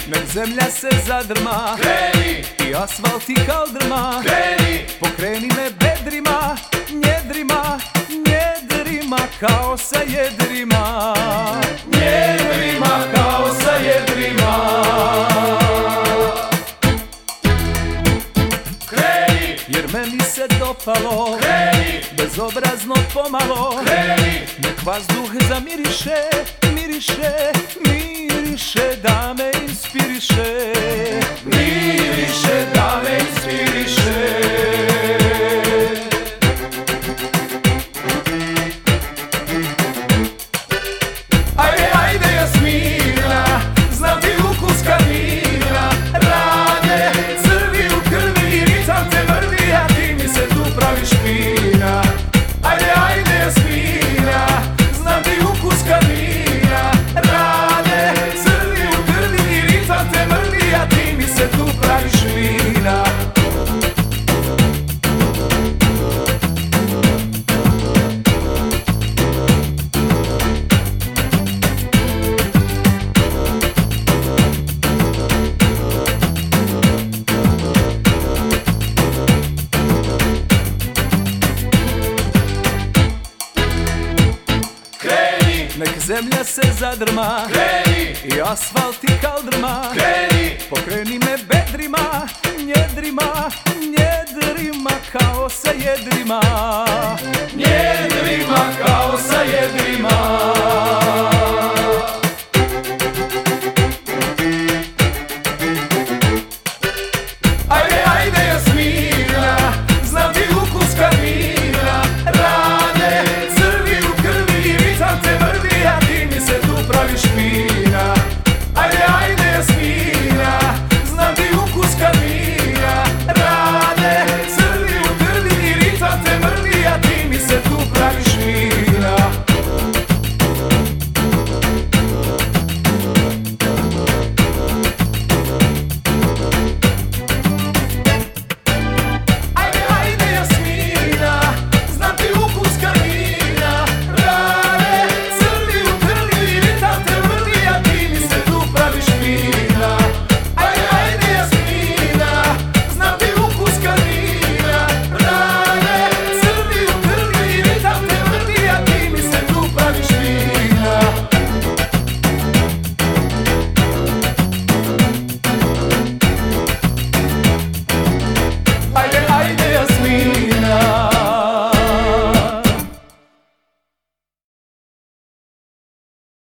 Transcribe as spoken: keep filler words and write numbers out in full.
nek zemlja se zadrma, kreni, i asfalt i kaldrma, kreni, pokreni me bedrima, njedrima, njedrima, kao sa jedrima, njedrima kao sa jedrima. Kreni, jer meni se dopalo, kreni, bezobrazno pomalo, kreni, nek vazduh zamiriše, miriše, miriše, da me inspiriše, miriše, da me inspiriše. Ajde, ajde Jasmina, znam ti ukus kamina, rane, crvi u krvi i ritam te vrvi, a ti mi se tu praviš fina. Ajde, ajde Jasmina, znam ti ukus kamina, rane, crvi u krvi i ritam te vrvi, a ti mi se tu praviš fina. nek zemlja se zadrma, Kreni, i asfalt i kaldrma, kreni, pokreni me bedrima, njedrima, njedrima, kao sa jedrima, njedrima kao sa jedrima.